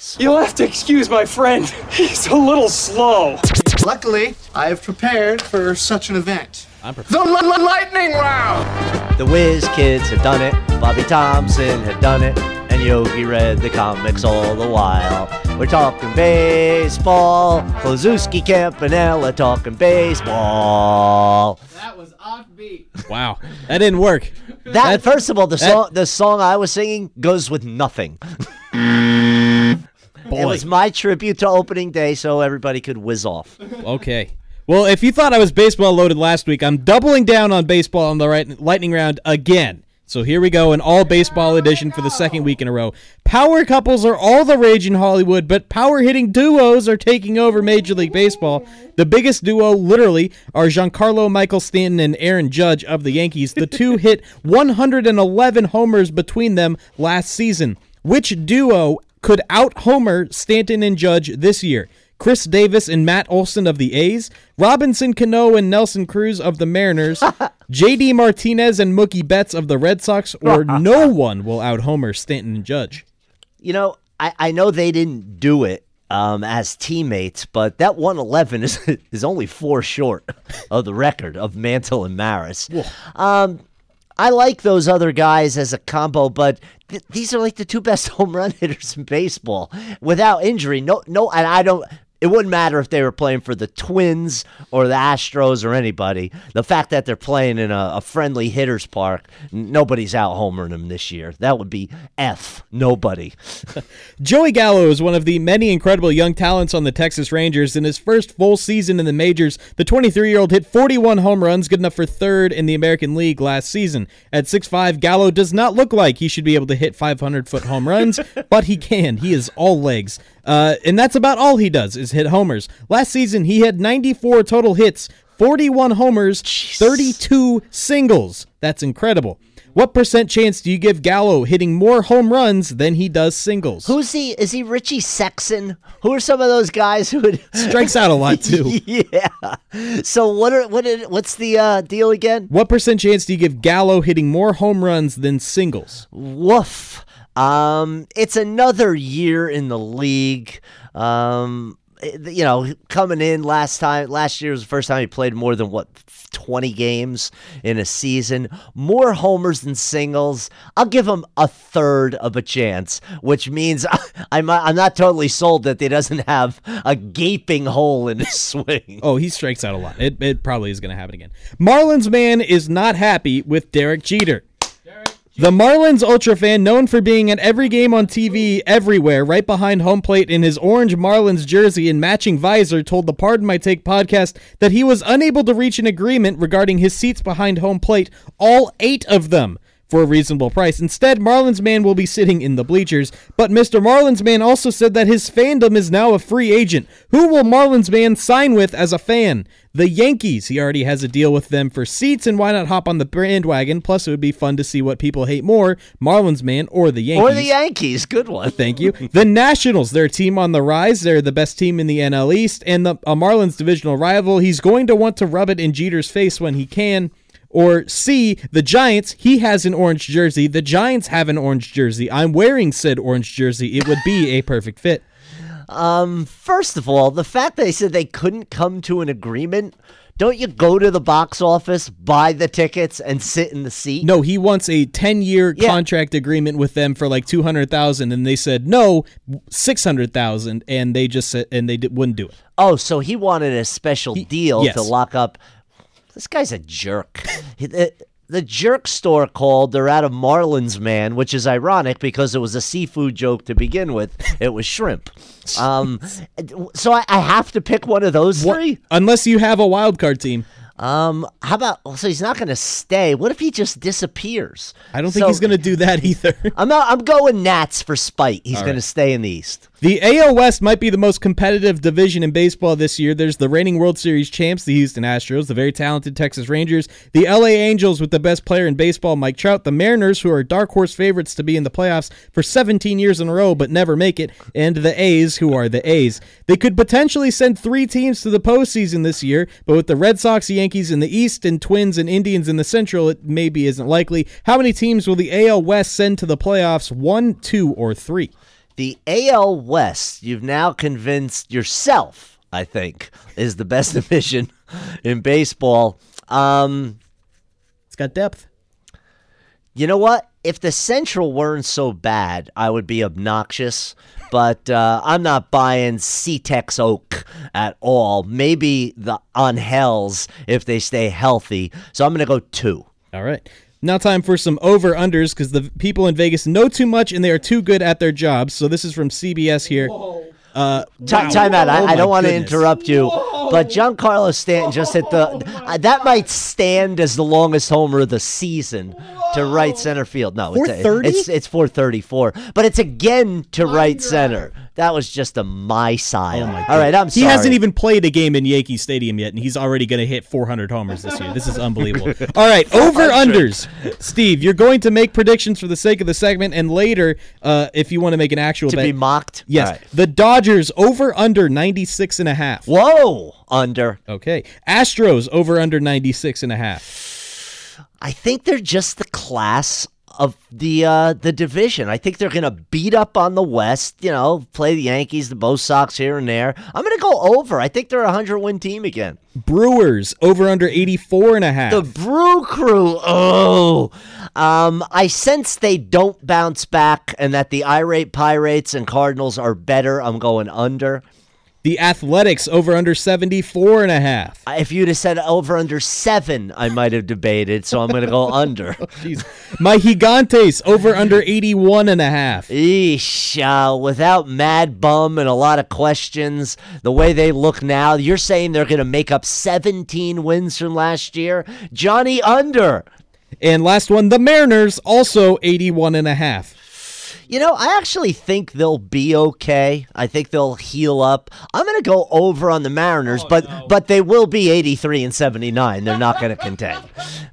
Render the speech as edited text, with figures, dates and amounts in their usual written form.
this. You'll have to excuse my friend. He's a little slow. Luckily, I have prepared for such an event. The lightning round! The Whiz Kids had done it, Bobby Thompson had done it, and Yogi read the comics all the while. We're talking baseball, Kloszewski, Campanella talking baseball. That was offbeat. Wow, that didn't work. First of all, the song I was singing goes with nothing. It was my tribute to opening day, so everybody could whiz off. Okay. Well, if you thought I was baseball loaded last week, I'm doubling down on baseball on the lightning round again. So here we go, an all-baseball edition for the second week in a row. Power couples are all the rage in Hollywood, but power-hitting duos are taking over Major League Baseball. The biggest duo, literally, are Giancarlo Michael Stanton and Aaron Judge of the Yankees. The two hit 111 homers between them last season. Which duo could out-homer Stanton and Judge this year? Chris Davis and Matt Olson of the A's, Robinson Cano and Nelson Cruz of the Mariners, J.D. Martinez and Mookie Betts of the Red Sox, or no one will out-homer Stanton and Judge. You know, I know they didn't do it as teammates, but that 111 is only 4 short of the record of Mantle and Maris. I like those other guys as a combo, but these are like the two best home run hitters in baseball without injury. No, and I don't. It wouldn't matter if they were playing for the Twins or the Astros or anybody. The fact that they're playing in a friendly hitter's park, nobody's out homering them this year. That would be F. Nobody. Joey Gallo is one of the many incredible young talents on the Texas Rangers. In his first full season in the majors, the 23-year-old hit 41 home runs, good enough for third in the American League last season. At 6'5", Gallo does not look like he should be able to hit 500-foot home runs, but he can. He is all legs. And that's about all he does is hit homers. Last season, he had 94 total hits, 41 homers, 32 singles. That's incredible. What percent chance do you give Gallo hitting more home runs than he does singles? Who's he? Is he Richie Sexson? Who are some of those guys who would strikes out a lot too? Yeah. So what's the deal again? What percent chance do you give Gallo hitting more home runs than singles? Woof. It's another year in the league. You know, coming in last year was the first time he played more than 20 games in a season. More homers than singles. I'll give him a third of a chance, which means I'm not totally sold that he doesn't have a gaping hole in his swing. Oh, he strikes out a lot. It probably is going to happen again. Marlins man is not happy with Derek Jeter. The Marlins Ultra fan, known for being at every game on TV everywhere, right behind home plate in his orange Marlins jersey and matching visor, told the Pardon My Take podcast that he was unable to reach an agreement regarding his seats behind home plate, all 8 of them, for a reasonable price. Instead, Marlins man will be sitting in the bleachers, but Mr. Marlins man also said that his fandom is now a free agent. Who will Marlins man sign with as a fan? The Yankees. He already has a deal with them for seats, and why not hop on the bandwagon? Plus, it would be fun to see what people hate more, Marlins man or the Yankees. Or the Yankees. Good one. Thank you. The Nationals, their team on the rise. They're the best team in the NL East, and a Marlins divisional rival. He's going to want to rub it in Jeter's face when he can. Or C, the Giants. He has an orange jersey. The Giants have an orange jersey. I'm wearing said orange jersey. It would be a perfect fit. First of all, the fact that they said they couldn't come to an agreement, don't you go to the box office, buy the tickets, and sit in the seat? No, he wants a 10-year contract agreement with them for like $200,000, and they said no, $600,000, and they just said wouldn't do it. Oh, so he wanted a special deal to lock up. This guy's a jerk. The jerk store called. They're out of Marlins man, which is ironic because it was a seafood joke to begin with. It was shrimp. So I have to pick one of those three? Unless you have a wild card team. How about, so he's not going to stay. What if he just disappears? I don't think he's going to do that either. I'm going Nats for spite. He's going to stay in the East. The AL West might be the most competitive division in baseball this year. There's the reigning World Series champs, the Houston Astros, the very talented Texas Rangers, the LA Angels with the best player in baseball, Mike Trout, the Mariners, who are dark horse favorites to be in the playoffs for 17 years in a row but never make it, and the A's, who are the A's. They could potentially send 3 teams to the postseason this year, but with the Red Sox, Yankees in the East, and Twins and Indians in the Central, it maybe isn't likely. How many teams will the AL West send to the playoffs? 1, 2, or 3? The AL West, you've now convinced yourself, I think, is the best division in baseball. It's got depth. You know what? If the Central weren't so bad, I would be obnoxious. But I'm not buying C-Tex Oak at all. Maybe the Angels if they stay healthy. So I'm going to go 2. All right. Now time for some over-unders because the people in Vegas know too much and they are too good at their jobs. So this is from CBS here. Time out. I don't want to interrupt you, but Giancarlo Stanton just hit that might stand as the longest homer of the season to right center field. No, 430? It's 434, but it's again to right center. That was just a my side. Oh my All right, I'm sorry. He hasn't even played a game in Yankee Stadium yet, and he's already going to hit 400 homers this year. This is unbelievable. All right, over-unders. Steve, you're going to make predictions for the sake of the segment, and later, if you want to make an actual to bet. be mocked? Yes. Right. The Dodgers, over-under 96.5. Whoa, under. Okay. Astros, over-under 96.5. I think they're just the class of the division. I think they're going to beat up on the West, play the Yankees, the Bo Sox here and there. I'm going to go over. I think they're a 100-win team again. Brewers, over-under 84.5. The Brew Crew, I sense they don't bounce back and that the irate Pirates and Cardinals are better. I'm going under. The Athletics, over-under 74.5. If you'd have said over-under 7, I might have debated, so I'm going to go under. Jeez. My Gigantes, over-under 81.5. Eesh, without Mad Bum and a lot of questions, the way they look now, you're saying they're going to make up 17 wins from last year? Johnny, under. And last one, the Mariners, also 81.5. I actually think they'll be okay. I think they'll heal up. I'm going to go over on the Mariners, but they will be 83 and 79. They're not going to contend.